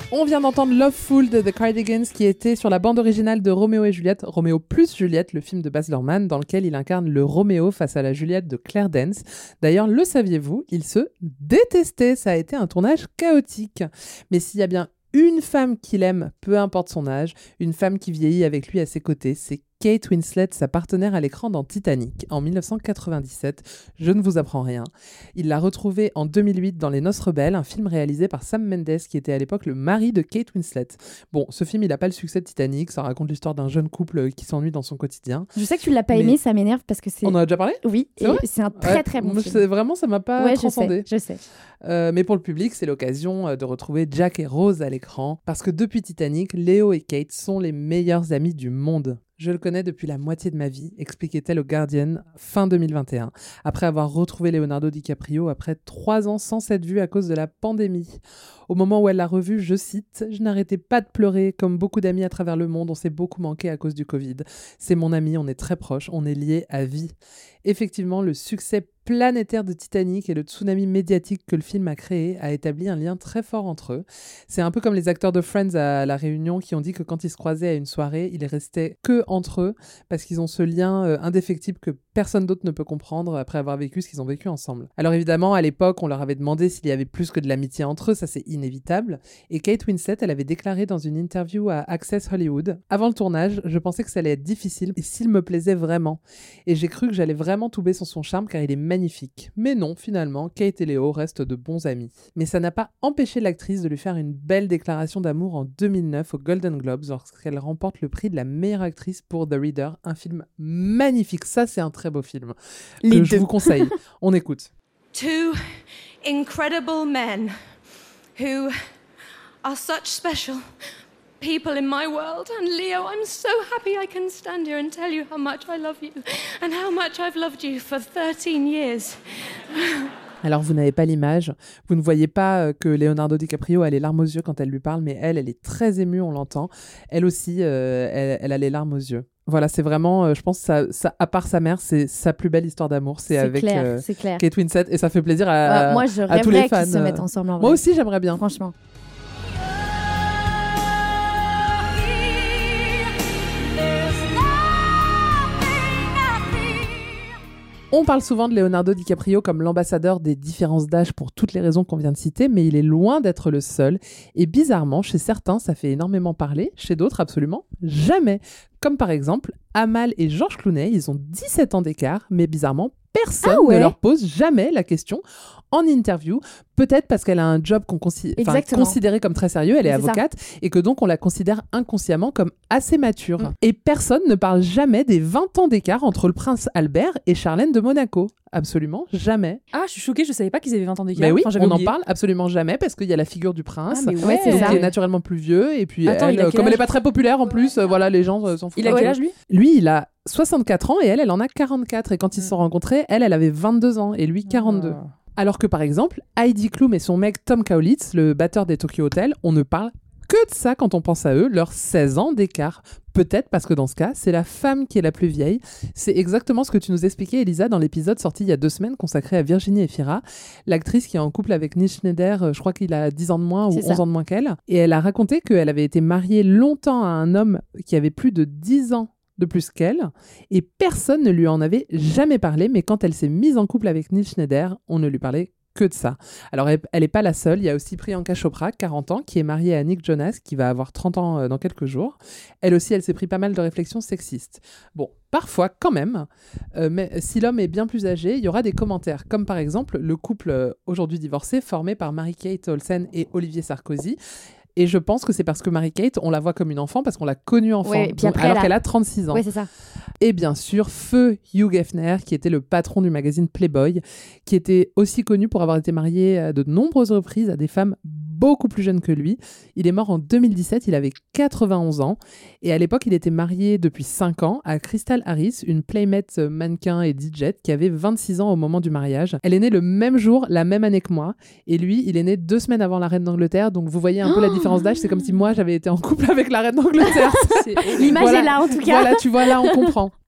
On vient d'entendre Loveful de The Cardigans qui était sur la bande originale de Roméo et Juliette, Roméo plus Juliette, le film de Baz Luhrmann dans lequel il incarne le Roméo face à la Juliette de Claire Danes. D'ailleurs, le saviez-vous, ils se détestaient, ça a été un tournage chaotique. Mais s'il y a bien une femme qu'il aime, peu importe son âge, une femme qui vieillit avec lui à ses côtés, c'est Kate Winslet, sa partenaire à l'écran dans Titanic en dix-neuf cent quatre-vingt-dix-sept. Je ne vous apprends rien. Il l'a retrouvée en deux mille huit dans Les Noces Rebelles, un film réalisé par Sam Mendes qui était à l'époque le mari de Kate Winslet. Bon, ce film, il n'a pas le succès de Titanic, ça raconte l'histoire d'un jeune couple qui s'ennuie dans son quotidien. Je sais que tu ne l'as pas mais... aimé, ça m'énerve parce que c'est... On en a déjà parlé ? Oui, c'est, et c'est un très ouais, très bon film. C'est, vraiment, ça ne m'a pas ouais, transcendé. Je sais, je sais. Euh, mais pour le public, c'est l'occasion de retrouver Jack et Rose à l'écran parce que depuis Titanic, Léo et Kate sont les meilleurs amis du monde. Je le connais depuis la moitié de ma vie, expliquait-elle au Guardian fin deux mille vingt et un, après avoir retrouvé Leonardo DiCaprio après trois ans sans s'être vu à cause de la pandémie. Au moment où elle l'a revu, je cite, « Je n'arrêtais pas de pleurer, comme beaucoup d'amis à travers le monde, on s'est beaucoup manqué à cause du Covid. C'est mon ami, on est très proches, on est liés à vie. » Effectivement, le succès planétaire de Titanic et le tsunami médiatique que le film a créé a établi un lien très fort entre eux. C'est un peu comme les acteurs de Friends à La Réunion qui ont dit que quand ils se croisaient à une soirée, ils restaient que entre eux parce qu'ils ont ce lien euh, indéfectible que personne d'autre ne peut comprendre après avoir vécu ce qu'ils ont vécu ensemble. Alors évidemment, à l'époque, on leur avait demandé s'il y avait plus que de l'amitié entre eux, ça c'est inévitable. Et Kate Winslet, elle avait déclaré dans une interview à Access Hollywood, « Avant le tournage, je pensais que ça allait être difficile et s'il me plaisait vraiment. Et j'ai cru que j'allais vraiment tomber sur son charme car il est magnifique. Mais non, finalement, Kate et Léo restent de bons amis. » Mais ça n'a pas empêché l'actrice de lui faire une belle déclaration d'amour en deux mille neuf aux Golden Globes lorsqu'elle remporte le prix de la meilleure actrice pour The Reader, un film magnifique. Ça, c'est un très beau film Les que deux. Je vous conseille. On écoute. Two incredible men who are such special people in my world. And Leo, I'm so happy I can stand here and tell you how much I love you and how much I've loved you for thirteen years. Alors, vous n'avez pas l'image, vous ne voyez pas que Leonardo DiCaprio a les larmes aux yeux quand elle lui parle, mais elle, elle est très émue, on l'entend. Elle aussi, euh, elle, elle a les larmes aux yeux. Voilà, c'est vraiment, euh, je pense, ça, ça, à part sa mère, c'est sa plus belle histoire d'amour. C'est, c'est avec clair, euh, c'est clair. Kate Winslet, et ça fait plaisir à, euh, moi, je à tous les fans. Qu'ils se mettent ensemble en vrai. Moi aussi, j'aimerais bien. Franchement. On parle souvent de Leonardo DiCaprio comme l'ambassadeur des différences d'âge pour toutes les raisons qu'on vient de citer, mais il est loin d'être le seul. Et bizarrement, chez certains, ça fait énormément parler, chez d'autres, absolument jamais. Comme par exemple, Amal et George Clooney, ils ont dix-sept ans d'écart, mais bizarrement, personne ah ouais. ne leur pose jamais la question en interview, peut-être parce qu'elle a un job qu'on consi- considéré comme très sérieux, elle est, est avocate, ça. Et que donc on la considère inconsciemment comme assez mature. Mm. Et personne ne parle jamais des vingt ans d'écart entre le prince Albert et Charlène de Monaco. Absolument jamais. Ah, je suis choquée, je savais pas qu'ils avaient vingt ans d'écart. Mais oui, enfin, on n'en parle absolument jamais parce qu'il y a la figure du prince, ah, mais ouais, c'est donc ça. qui est naturellement plus vieux, et puis Attends, elle, comme âge elle est pas très populaire en plus, euh, voilà, les gens euh, s'en foutent. Il a quel âge lui ? Lui, il a soixante-quatre ans et elle, elle en a quarante-quatre. Et quand ils se sont rencontrés, elle, elle avait vingt-deux ans et lui quarante-deux. Ah. Alors que par exemple, Heidi Klum et son mec Tom Kaulitz, le batteur des Tokyo Hotel, on ne parle que de ça quand on pense à eux, leurs seize ans d'écart. Peut-être parce que dans ce cas, c'est la femme qui est la plus vieille. C'est exactement ce que tu nous expliquais, Elisa, dans l'épisode sorti il y a deux semaines consacré à Virginie Efira, l'actrice qui est en couple avec Neil Schneider, je crois qu'il a dix ans de moins ou c'est onze ça. Ans de moins qu'elle. Et elle a raconté qu'elle avait été mariée longtemps à un homme qui avait plus de dix ans de plus qu'elle, et personne ne lui en avait jamais parlé, mais quand elle s'est mise en couple avec Neil Schneider, on ne lui parlait que de ça. Alors, elle n'est pas la seule. Il y a aussi Priyanka Chopra, quarante ans, qui est mariée à Nick Jonas, qui va avoir trente ans euh, dans quelques jours. Elle aussi, elle s'est pris pas mal de réflexions sexistes. Bon, parfois, quand même, euh, mais si l'homme est bien plus âgé, il y aura des commentaires, comme par exemple le couple euh, aujourd'hui divorcé, formé par Mary-Kate Olsen et Olivier Sarkozy. Et je pense que c'est parce que Mary-Kate, on la voit comme une enfant parce qu'on l'a connue enfant, ouais, donc, alors a... qu'elle a trente-six ans. Oui, c'est ça. Et bien sûr, feu Hugh Hefner, qui était le patron du magazine Playboy, qui était aussi connu pour avoir été marié à de nombreuses reprises à des femmes beaucoup plus jeunes que lui. Il est mort en deux mille dix-sept, il avait quatre-vingt-onze ans. Et à l'époque, il était marié depuis cinq ans à Crystal Harris, une playmate mannequin et D J qui avait vingt-six ans au moment du mariage. Elle est née le même jour, la même année que moi. Et lui, il est né deux semaines avant la reine d'Angleterre. Donc vous voyez un oh peu la différence d'âge. C'est comme si moi, j'avais été en couple avec la reine d'Angleterre. L'image voilà. est là, en tout cas. Voilà, tu vois, là, on comprend.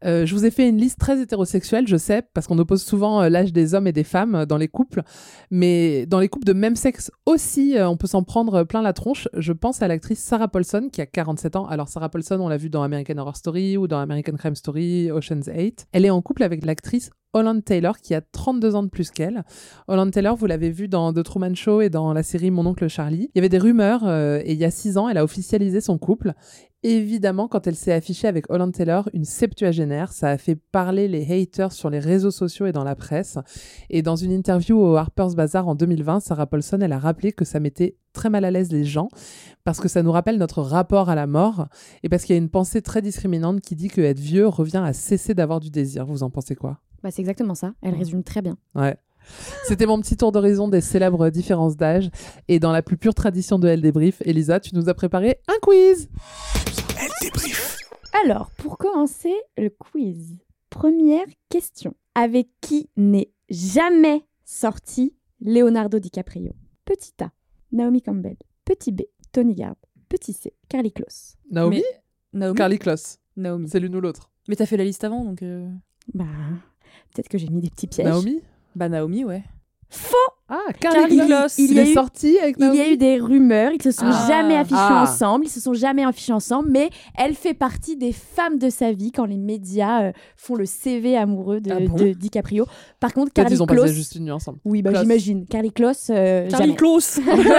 Euh, je vous ai fait une liste très hétérosexuelle, je sais, parce qu'on oppose souvent euh, l'âge des hommes et des femmes euh, dans les couples, mais dans les couples de même sexe aussi, euh, on peut s'en prendre euh, plein la tronche. Je pense à l'actrice Sarah Paulson qui a quarante-sept ans. Alors Sarah Paulson, on l'a vue dans American Horror Story ou dans American Crime Story, Ocean's eight. Elle est en couple avec l'actrice Holland Taylor qui a trente-deux ans de plus qu'elle. Holland Taylor, vous l'avez vue dans The Truman Show et dans la série Mon oncle Charlie. Il y avait des rumeurs euh, et il y a six ans, elle a officialisé son couple. Évidemment, quand elle s'est affichée avec Holland Taylor, une septuagénaire, ça a fait parler les haters sur les réseaux sociaux et dans la presse. Et dans une interview au Harper's Bazaar en deux mille vingt, Sarah Paulson, elle a rappelé que ça mettait très mal à l'aise les gens parce que ça nous rappelle notre rapport à la mort et parce qu'il y a une pensée très discriminante qui dit que être vieux revient à cesser d'avoir du désir. Vous en pensez quoi ? Bah, c'est exactement ça. Elle résume très bien. Ouais. C'était mon petit tour d'horizon des célèbres différences d'âge. Et dans la plus pure tradition de Elle Débrief, Elisa, tu nous as préparé un quiz. Elle Débrief. Alors, pour commencer le quiz, première question. Avec qui n'est jamais sorti Leonardo DiCaprio ? Petit A, Naomi Campbell. Petit B, Tony Gard. Petit C, Karlie Kloss. Naomi Mais... Naomi Karlie Kloss. Naomi. C'est l'une ou l'autre. Mais t'as fait la liste avant, donc... Euh... Bah, peut-être que j'ai mis des petits pièges. Naomi ? Bah Naomi, ouais. Faux. Ah, Karlie Kloss. Il, il y a est eu, sorti avec Naomi. il y a eu des rumeurs, ils se sont Ah. jamais affichés Ah. ensemble, ils se sont jamais affichés ensemble, mais elle fait partie des femmes de sa vie quand les médias euh, font le C V amoureux de, Ah bon de DiCaprio. Par contre, Peut-être Karlie ils ont Kloss... passé juste une nuit ensemble. Oui, bah Kloss. j'imagine. Karlie Kloss, euh, Karlie jamais. Kloss.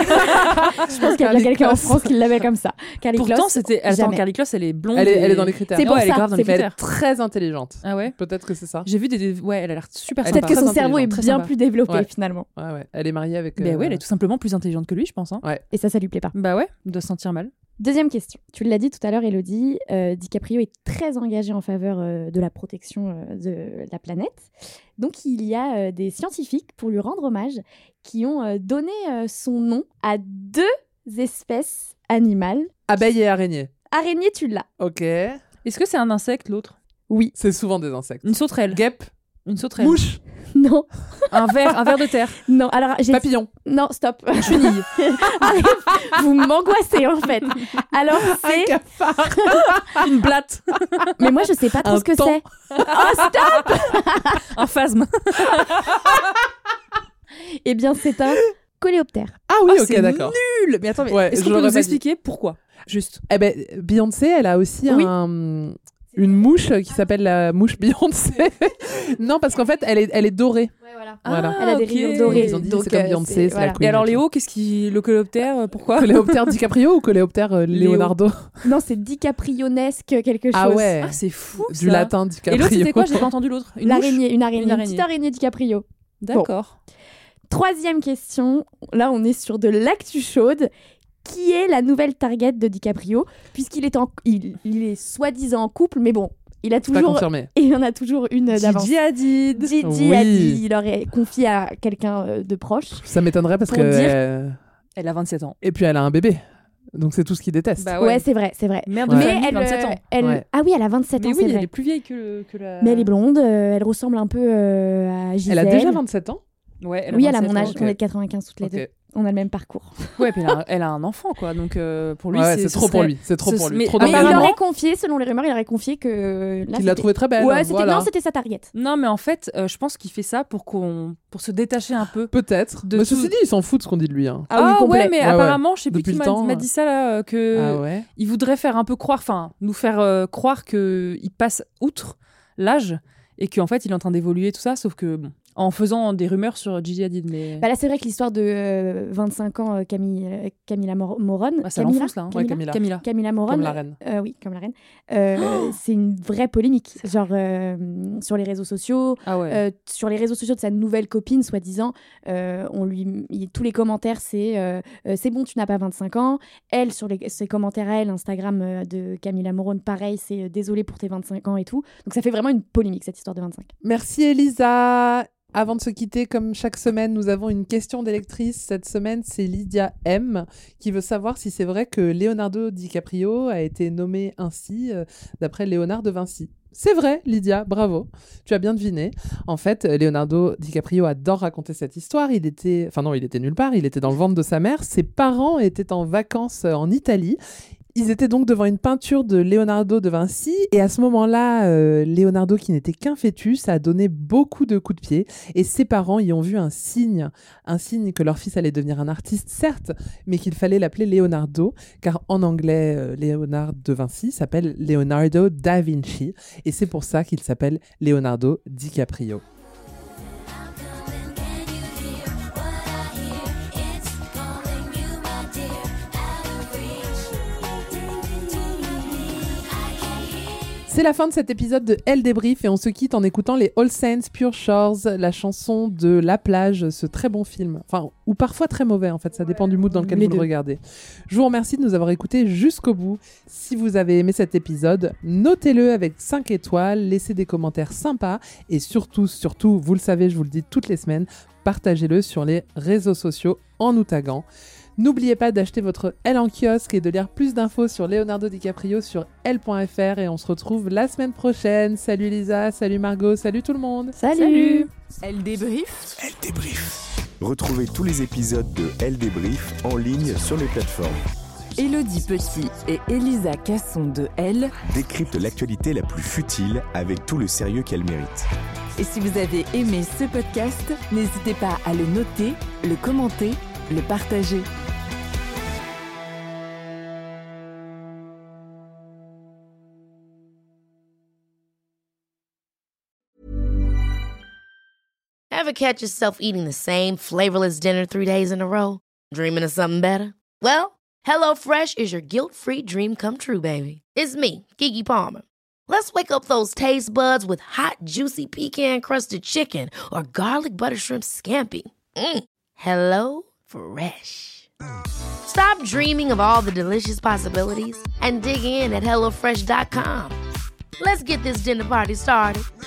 Je pense qu'il y a bien Karlie quelqu'un en Kloss. France qui l'appelle comme ça. Karlie Pourtant, Kloss, c'était... Attends, jamais. Karlie Kloss, elle est blonde. Elle est, et- elle est dans les critères. C'est pour Ouais, elle est ça, grave dans les c'est Mais elle est critères. très intelligente. Ah ouais. Peut-être que c'est ça. J'ai vu des... des- Ouais, elle a l'air super Elle sympa. Peut-être que son Très cerveau est intelligente, très bien sympa. plus développé Ouais. finalement. Ouais, ouais. Elle est mariée avec... Ben euh, ouais, elle est tout simplement plus intelligente que lui, je pense. Hein. Ouais. Et ça, ça lui plaît pas. Bah ouais, il doit se sentir mal. Deuxième question. Tu l'as dit tout à l'heure, Elodie, euh, DiCaprio est très engagé en faveur euh, de la protection euh, de la planète. Donc, il y a euh, des scientifiques, pour lui rendre hommage, qui ont euh, donné euh, son nom à deux espèces animales. Abeille et araignée. Araignée, tu l'as. Ok. Est-ce que c'est un insecte, l'autre ? Oui. C'est souvent des insectes. Une sauterelle. Guêpe. Une sauterelle. Mouche. Non. Un ver, un ver de terre. Non, alors j'ai... Papillon. Non, stop. Chenille. Arrête, vous m'angoissez en fait. Alors c'est... Un cafard. Une blatte. Mais moi je sais pas trop Un ce que thon. c'est. Oh stop. Un phasme. Eh bien c'est un coléoptère. Ah oui, Ah, ok, c'est d'accord. nul. Mais attends, mais Ouais, est-ce je qu'on peut l'aurais nous pas expliquer pourquoi ? Juste. Eh ben, Beyoncé, elle a aussi Oui. un... une mouche qui s'appelle la mouche Beyoncé. Non, parce qu'en fait, elle est, elle est dorée. Ouais, voilà. Voilà. Elle a des ok. rayures dorés. Ils ont dit, donc, c'est comme euh, Beyoncé, c'est- c'est voilà. la queen. Et alors et tout. Léo, qu'est-ce qui... Le coléoptère, euh, pourquoi ? Coléoptère DiCaprio ou coléoptère euh, Léo. Leonardo? Non, c'est DiCaprionesque quelque chose. Ah ouais. Ah, c'est fou, Du ça. latin Et DiCaprio. l'autre, c'était quoi ? J'ai pas entendu l'autre. Une mouche ? L'araignée, une araignée, Une une, araignée. petite araignée DiCaprio. D'accord. Troisième question. Là, on est sur de l'actu chaude. Qui est la nouvelle target de DiCaprio ? Puisqu'il est en, il, il est soi-disant en couple, mais bon, il a Pas toujours, confirmé. et il y en a toujours une d'avance. Gigi Hadid. Gigi Oui. a dit, il aurait confié à quelqu'un euh, de proche. Ça m'étonnerait parce Pour que... dire- euh, Elle a vingt-sept ans. Et puis elle a un bébé. Donc c'est tout ce qu'il déteste. Bah Ouais, c'est vrai, c'est vrai. Merde Ouais. de Mais famille, elle, vingt-sept euh, ans. elle- Ouais. ah oui, elle a vingt-sept Mais ans, oui, c'est elle vrai. est plus vieille que, le- que la... Mais elle est blonde, euh, elle ressemble un peu euh, à Gisèle. Elle a déjà vingt-sept ans? Ouais, elle a Oui, elle a vingt-sept mon ans. âge, ok. on est de quatre-vingt-quinze toutes les Ok. deux. On a le même parcours. Ouais, puis elle a, un- elle a un enfant, quoi. Donc euh, pour lui, Ouais, c'est c'est ce trop pour serait- lui. C'est trop ce- pour lui. mais Trop Mais il apparemment- aurait confié, selon les rumeurs, il aurait confié que... Là, Qu'il l'a c'était- trouvée très belle. Ouais, c'était... voilà. non, c'était sa target. Non, mais en fait, euh, je pense qu'il fait ça pour qu'on, pour se détacher un peu. Peut-être. De Mais tout- ceci dit, il s'en fout de ce qu'on dit de lui. Hein. Ah oui, complet. ouais, mais Ouais, apparemment, je sais plus Depuis qui le m'a, temps, m'a euh. dit ça là, euh, que Ah ouais. il voudrait faire un peu croire, enfin, nous faire euh, croire que il passe outre l'âge et qu'en fait, il est en train d'évoluer tout ça, sauf que bon, en faisant des rumeurs sur Gigi Hadid, mais Bah là, c'est vrai que l'histoire de euh, vingt-cinq ans, euh, Camille, euh, Camilla Mor- Moron... Ah, ça Camilla, l'enfonce là. hein. Ouais, Camilla, Camilla. Camilla. Camilla Moron... Comme la reine. Euh, oui, comme la reine. Euh, c'est une vraie polémique. Genre, euh, sur les réseaux sociaux, Ah ouais. euh, sur les réseaux sociaux de sa nouvelle copine, soi-disant, euh, on lui, il- tous les commentaires, c'est euh, euh, c'est bon, tu n'as pas vingt-cinq ans. Elle, sur les, ses commentaires à elle, Instagram euh, de Camilla Moron, pareil, c'est euh, désolé pour tes vingt-cinq ans et tout. Donc ça fait vraiment une polémique, cette histoire de vingt-cinq. Merci Elisa. Avant de se quitter, comme chaque semaine, nous avons une question d'électrice. Cette semaine, c'est Lydia M qui veut savoir si c'est vrai que Leonardo DiCaprio a été nommé ainsi euh, d'après Léonard de Vinci. C'est vrai, Lydia, bravo. Tu as bien deviné. En fait, Leonardo DiCaprio adore raconter cette histoire. Il était, enfin non, il était nulle part. Il était dans le ventre de sa mère. Ses parents étaient en vacances en Italie. Ils étaient donc devant une peinture de Leonardo de Vinci et à ce moment-là, euh, Leonardo qui n'était qu'un fœtus a donné beaucoup de coups de pied et ses parents y ont vu un signe, un signe que leur fils allait devenir un artiste certes, mais qu'il fallait l'appeler Leonardo car en anglais, euh, Léonard de Vinci s'appelle Leonardo da Vinci et c'est pour ça qu'il s'appelle Leonardo DiCaprio. C'est la fin de cet épisode de Elle débrief et on se quitte en écoutant les All Saints Pure Shores, la chanson de La Plage, ce très bon film. Enfin, ou parfois très mauvais en fait, ça dépend du mood dans lequel Les vous deux. le regardez. Je vous remercie de nous avoir écoutés jusqu'au bout. Si vous avez aimé cet épisode, notez-le avec cinq étoiles, laissez des commentaires sympas et surtout, surtout, vous le savez, je vous le dis toutes les semaines, partagez-le sur les réseaux sociaux en nous taguant. N'oubliez pas d'acheter votre Elle en kiosque et de lire plus d'infos sur Leonardo DiCaprio sur elle point f r et on se retrouve la semaine prochaine. Salut Lisa, salut Margot, salut tout le monde. Salut, Salut. Elle débrief. Elle débrief. Retrouvez tous les épisodes de Elle débrief en ligne sur les plateformes. Élodie Petit et Elisa Casson de Elle Décrypte l'actualité la plus futile avec tout le sérieux qu'elle mérite. Et si vous avez aimé ce podcast, n'hésitez pas à le noter, le commenter, le partager. Ever catch yourself eating the same flavorless dinner three days in a row? Dreaming of something better? Well, HelloFresh is your guilt-free dream come true, baby. It's me, Keke Palmer. Let's wake up those taste buds with hot, juicy pecan-crusted chicken or garlic butter shrimp scampi. Mm. Hello Fresh. Stop dreaming of all the delicious possibilities and dig in at hello fresh dot com. Let's get this dinner party started.